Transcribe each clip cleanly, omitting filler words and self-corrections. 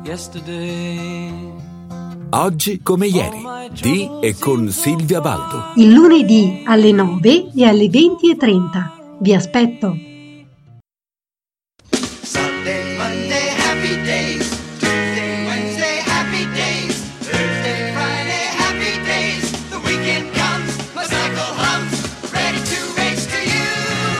yesterday. Oggi come ieri, di e con Silvia Baldo. Il lunedì alle 9 e alle 20:30. Vi aspetto. Sunday, Monday, happy days. Tuesday, Wednesday, happy days. Thursday, Friday, happy days. The weekend comes, my cycle hums, ready to race to you.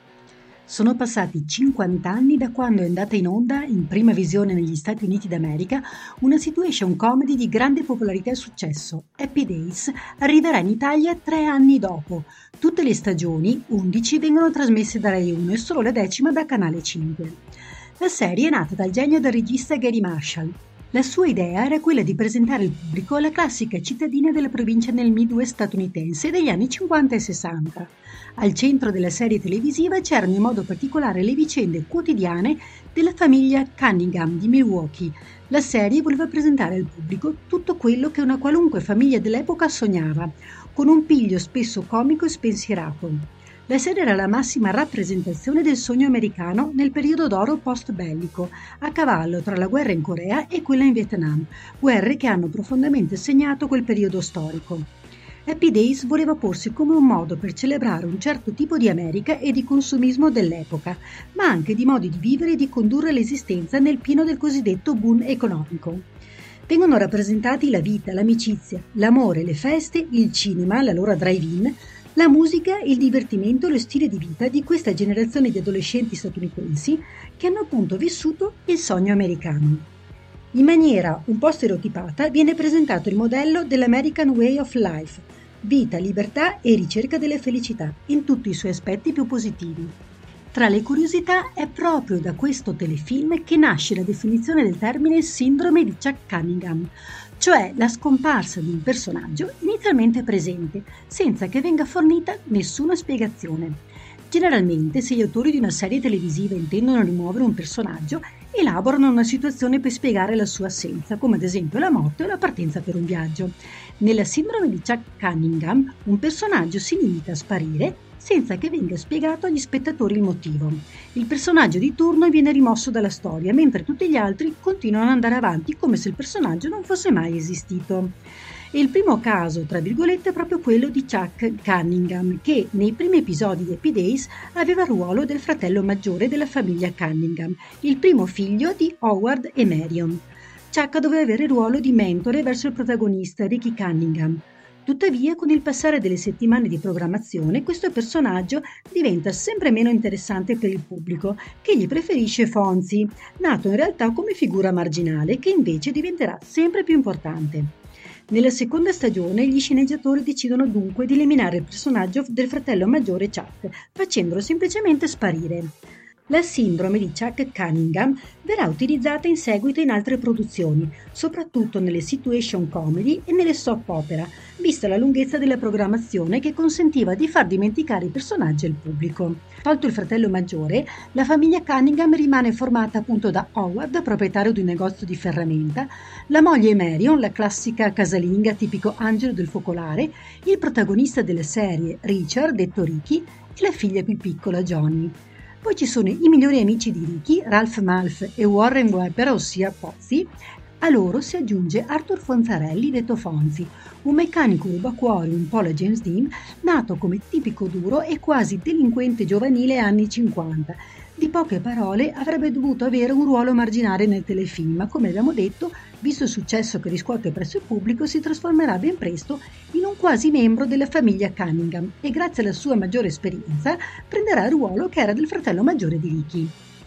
Sono passati 50 anni da quando è andata in onda, in prima visione negli Stati Uniti d'America, una situation comedy di grande popolarità e successo. Happy Days arriverà in Italia 3 anni dopo. Tutte le stagioni, 11, vengono trasmesse da Rai 1 e solo la 10ª da Canale 5. La serie è nata dal genio del regista Gary Marshall. La sua idea era quella di presentare al pubblico la classica cittadina della provincia nel Midwest statunitense degli anni 50 e 60. Al centro della serie televisiva c'erano in modo particolare le vicende quotidiane della famiglia Cunningham di Milwaukee. La serie voleva presentare al pubblico tutto quello che una qualunque famiglia dell'epoca sognava, con un piglio spesso comico e spensierato. La serie era la massima rappresentazione del sogno americano nel periodo d'oro post-bellico, a cavallo tra la guerra in Corea e quella in Vietnam, guerre che hanno profondamente segnato quel periodo storico. Happy Days voleva porsi come un modo per celebrare un certo tipo di America e di consumismo dell'epoca, ma anche di modi di vivere e di condurre l'esistenza nel pieno del cosiddetto boom economico. Vengono rappresentati la vita, l'amicizia, l'amore, le feste, il cinema, la loro drive-in, la musica, il divertimento e lo stile di vita di questa generazione di adolescenti statunitensi che hanno appunto vissuto il sogno americano. In maniera un po' stereotipata viene presentato il modello dell'American Way of Life, vita, libertà e ricerca della felicità in tutti i suoi aspetti più positivi. Tra le curiosità è proprio da questo telefilm che nasce la definizione del termine sindrome di Chuck Cunningham, cioè la scomparsa di un personaggio inizialmente presente, senza che venga fornita nessuna spiegazione. Generalmente, se gli autori di una serie televisiva intendono rimuovere un personaggio, elaborano una situazione per spiegare la sua assenza, come ad esempio la morte o la partenza per un viaggio. Nella sindrome di Chuck Cunningham, un personaggio si limita a sparire senza che venga spiegato agli spettatori il motivo. Il personaggio di turno viene rimosso dalla storia, mentre tutti gli altri continuano ad andare avanti come se il personaggio non fosse mai esistito. E il primo caso, tra virgolette, è proprio quello di Chuck Cunningham, che nei primi episodi di Happy Days aveva il ruolo del fratello maggiore della famiglia Cunningham, il primo figlio di Howard e Marion. Chuck doveva avere il ruolo di mentore verso il protagonista, Ricky Cunningham. Tuttavia, con il passare delle settimane di programmazione, questo personaggio diventa sempre meno interessante per il pubblico, che gli preferisce Fonzie, nato in realtà come figura marginale, che invece diventerà sempre più importante. Nella seconda stagione gli sceneggiatori decidono dunque di eliminare il personaggio del fratello maggiore Chuck, facendolo semplicemente sparire. La sindrome di Chuck Cunningham verrà utilizzata in seguito in altre produzioni, soprattutto nelle situation comedy e nelle soap opera, vista la lunghezza della programmazione che consentiva di far dimenticare i personaggi al pubblico. Tolto il fratello maggiore, la famiglia Cunningham rimane formata appunto da Howard, proprietario di un negozio di ferramenta, la moglie Marion, la classica casalinga tipico angelo del focolare, il protagonista della serie, Richard, detto Ricky, e la figlia più piccola, Johnny. Poi ci sono i migliori amici di Ricky, Ralph Malph e Warren Webber, ossia Pozzi. A loro si aggiunge Arthur Fonzarelli, detto Fonzie, un meccanico rubacuori un po' la James Dean, nato come tipico duro e quasi delinquente giovanile anni 50. Di poche parole avrebbe dovuto avere un ruolo marginale nel telefilm, ma come abbiamo detto, visto il successo che riscuote presso il pubblico, si trasformerà ben presto in un quasi membro della famiglia Cunningham e grazie alla sua maggiore esperienza prenderà il ruolo che era del fratello maggiore di Ricky.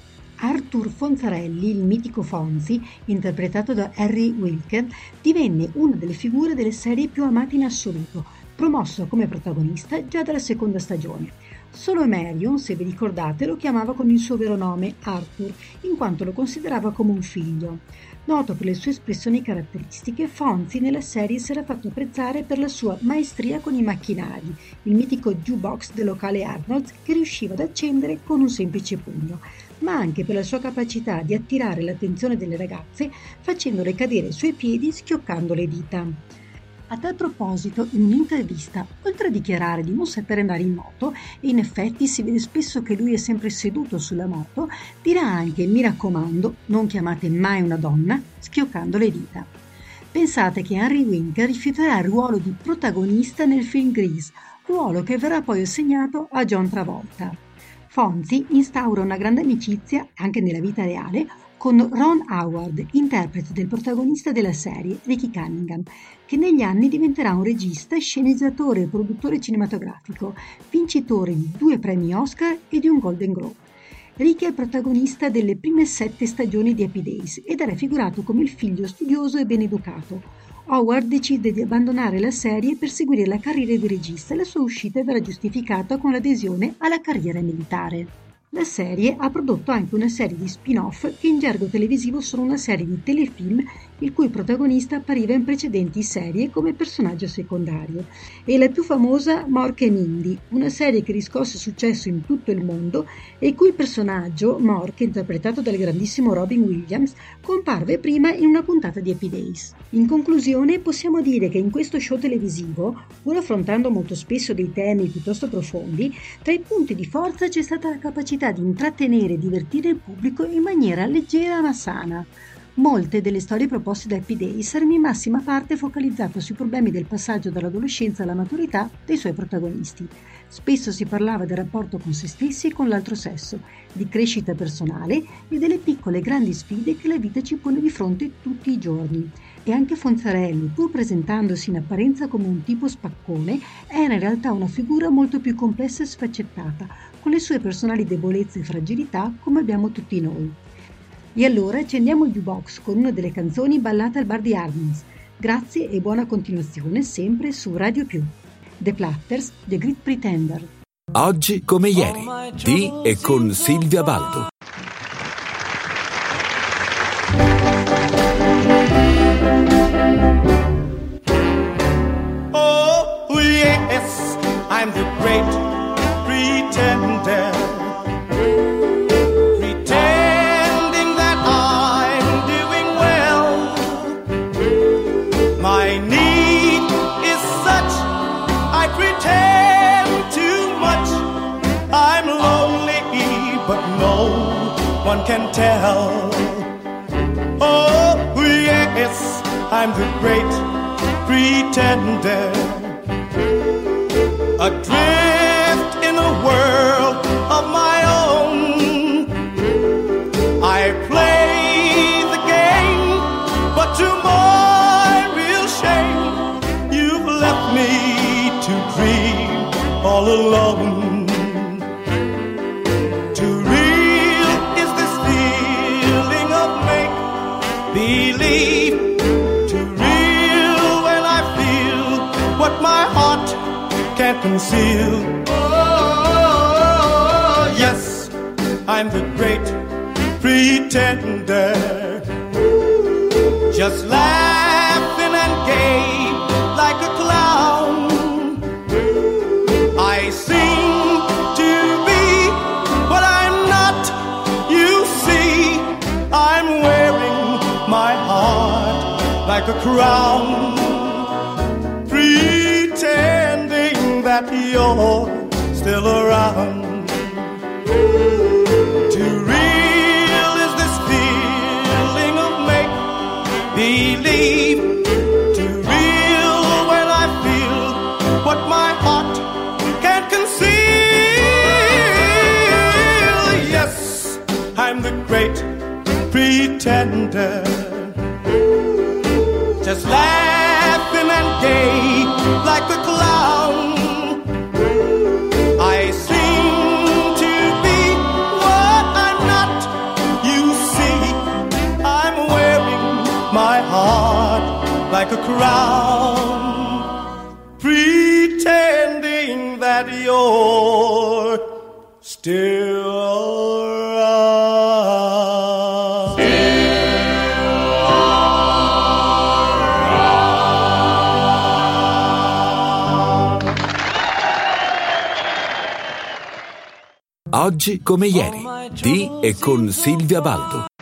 Arthur Fonzarelli, il mitico Fonzie, interpretato da Harry Wilke, divenne una delle figure delle serie più amate in assoluto, promosso come protagonista già dalla seconda stagione. Solo Marion, se vi ricordate, lo chiamava con il suo vero nome, Arthur, in quanto lo considerava come un figlio. Noto per le sue espressioni caratteristiche, Fonzie nella serie si era fatto apprezzare per la sua maestria con i macchinari, il mitico jukebox del locale Arnold's che riusciva ad accendere con un semplice pugno, ma anche per la sua capacità di attirare l'attenzione delle ragazze facendole cadere ai suoi piedi schioccando le dita. A tal proposito, in un'intervista, oltre a dichiarare di non sapere andare in moto, e in effetti si vede spesso che lui è sempre seduto sulla moto, dirà anche: mi raccomando, non chiamate mai una donna, schioccando le dita. Pensate che Henry Winkler rifiuterà il ruolo di protagonista nel film Grease, ruolo che verrà poi assegnato a John Travolta. Fonzie instaura una grande amicizia, anche nella vita reale, con Ron Howard, interprete del protagonista della serie, Ricky Cunningham, che negli anni diventerà un regista, sceneggiatore e produttore cinematografico, vincitore di 2 premi Oscar e di un Golden Globe. Ricky è il protagonista delle prime 7 stagioni di Happy Days ed è raffigurato come il figlio studioso e ben educato. Howard decide di abbandonare la serie per seguire la carriera di regista e la sua uscita verrà giustificata con l'adesione alla carriera militare. La serie ha prodotto anche una serie di spin-off che in gergo televisivo sono una serie di telefilm il cui protagonista appariva in precedenti serie come personaggio secondario. E la più famosa, Mork e Mindy, una serie che riscosse successo in tutto il mondo e il cui personaggio, Mork, interpretato dal grandissimo Robin Williams, comparve prima in una puntata di Happy Days. In conclusione, possiamo dire che in questo show televisivo, pur affrontando molto spesso dei temi piuttosto profondi, tra i punti di forza c'è stata la capacità di intrattenere e divertire il pubblico in maniera leggera ma sana. Molte delle storie proposte da Happy Days erano in massima parte focalizzate sui problemi del passaggio dall'adolescenza alla maturità dei suoi protagonisti. Spesso si parlava del rapporto con se stessi e con l'altro sesso, di crescita personale e delle piccole e grandi sfide che la vita ci pone di fronte tutti i giorni. E anche Fonzarelli, pur presentandosi in apparenza come un tipo spaccone, era in realtà una figura molto più complessa e sfaccettata, con le sue personali debolezze e fragilità come abbiamo tutti noi. E allora accendiamo il jukebox con una delle canzoni ballate al bar di Hardness. Grazie e buona continuazione sempre su Radio Più. The Platters, The Great Pretender. Oggi come ieri, di e con Silvia Baldo. Oh, yes, I'm the great pretender. Pretending that I'm doing well. My need is such, I pretend too much. I'm lonely, but no one can tell. Oh, yes, I'm the great pretender. Adrift in a world of my own. I play the game, but to my real shame, you've left me to dream all alone. Too real is this feeling of make-believe. Too real when I feel what my heart can't conceal. Oh, yes, I'm the great pretender. Just laughing and gay like a clown. I seem to be what I'm not. You see, I'm wearing my heart like a crown. Pretending that you're still around. Too real is this feeling of make-believe. Too real when I feel what my heart can't conceal. Yes, I'm the great pretender. Just laughing and gay like a clown. I seem to be what I'm not. You see, I'm wearing my heart like a crown. Pretending that you're still around. Oggi come ieri, di e con Silvia Baldo.